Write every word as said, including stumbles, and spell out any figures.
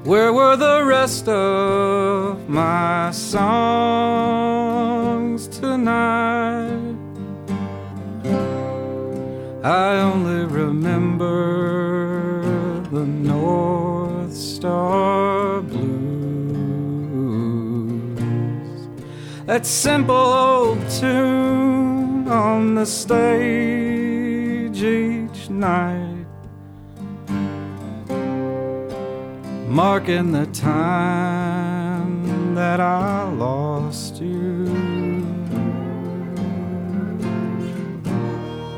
Where were the rest of my songs tonight? I only remember the North Star Blues, that simple old tune on the stage each night, marking the time that I lost you.